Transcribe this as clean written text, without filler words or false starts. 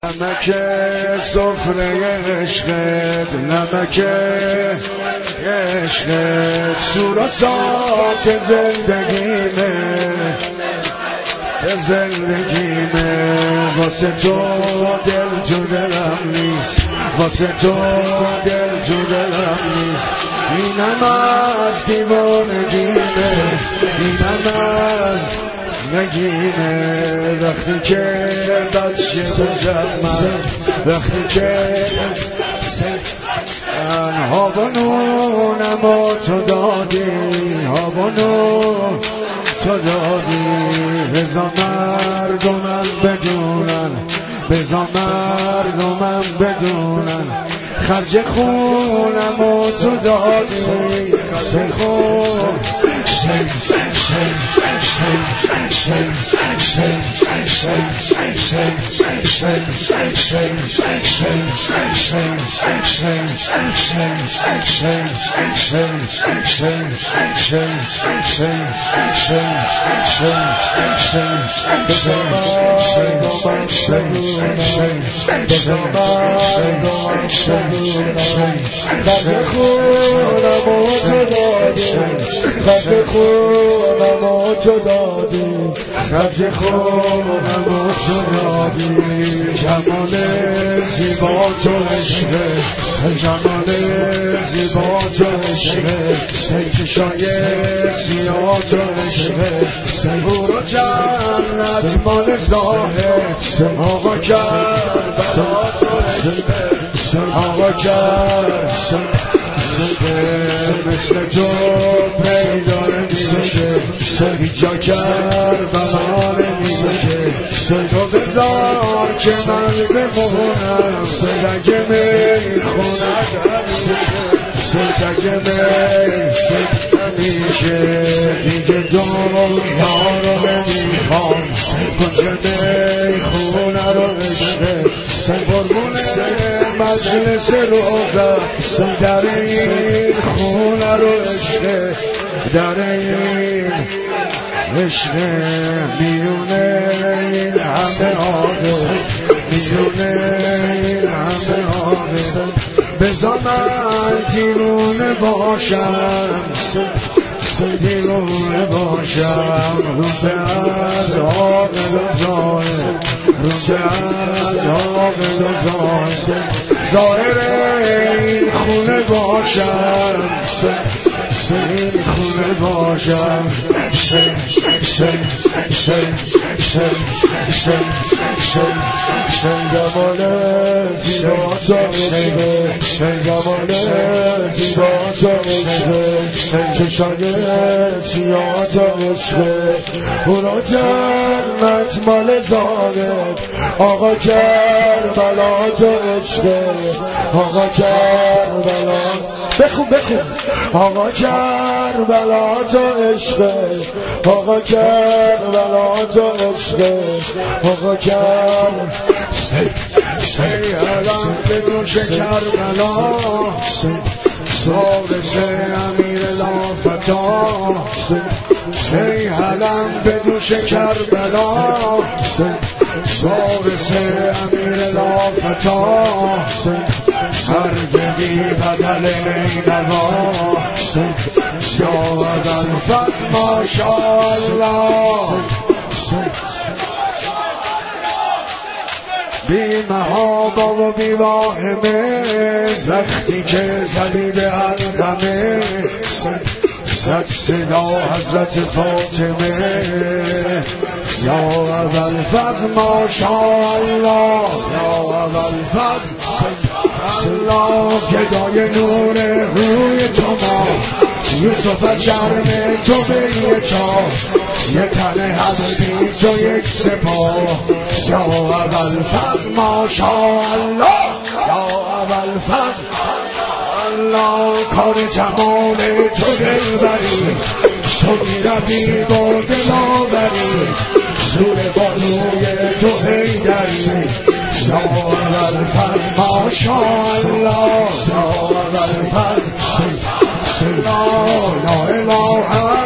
نمک سفره عشقت، نمک عشقت سوراسات زندگیمه، زندگیمه. واسه تو دل جو دلم نیست، واسه تو دل جو دلم نیست. اینم از دیوانگیمه، اینم از نگینه. وقتی که بچه بزد من، وقتی که آب و نونم و تو دادی، آب و نون تو دادی. بزا مردمم بدونن، بزا مردمم بدونن خرج خونم و تو دادی. خرج خون خونم تو دادی، خرج خونم تو دادی. جمال زیبا تو عشقه، جمال زیبا تو عشقه. چشای سیاه تو عشقه. برو جنت مال ظاهر، آقا کرد بلا تو عشقه، آقا کرد مثل تو پیدا نمیشه، هیچ جا کربلا نمیشه. تو بذار که من بمونم، سرگه میخونم سرگه میشه. دیگه دنیا رو نمیخوام، کجا میخونه رو بشه. قربونه مجلس روزه، در این خونه رو عشقه، در این عشقه. میونه این همه آده، میونه این همه آده. بزا من دیرونه باشم، دیرونه باشم. روزه از عاقل و ظاهر، روزه از عاقل و ظاهر. ظاهر این خونه باشم، این خونه باشم. جمال زیبا تو عشقه، جمال زیبا تو عشقه. چشای سیاه تو عشقه. برو جنت مال ظاهر، آقا کربلا تو عشقه، آقا کربلا. بخون آقا کربلا تو عشقه، آقا کربلا تو عشقه، آقا کربلا. الان بدون کربلا سارس امیر لافتا. ای علم بدون کربلا سارس امیر لافتا. هرگزی بدل نینوا شاید الفت ماشاءالله. بی محابا و بی واهمه، وقتی که زدی به علقمه. صد صدا حضرت فاطمه. یا اول فضل ماشاءالله، یا اول فضل الله. گدای نور روی تو ما، یوسف از شرم تو به یه چاه. یه تنه حبیبی تو یک سپاه. یا اول فضل ماشاءالله، یا اول فضل الله. کار جمال تو دلبری، تو میروی با دلاوری. شور بانوی تو حیدری. یا اول فضل ماشاءالله، یا اول فضل لا اله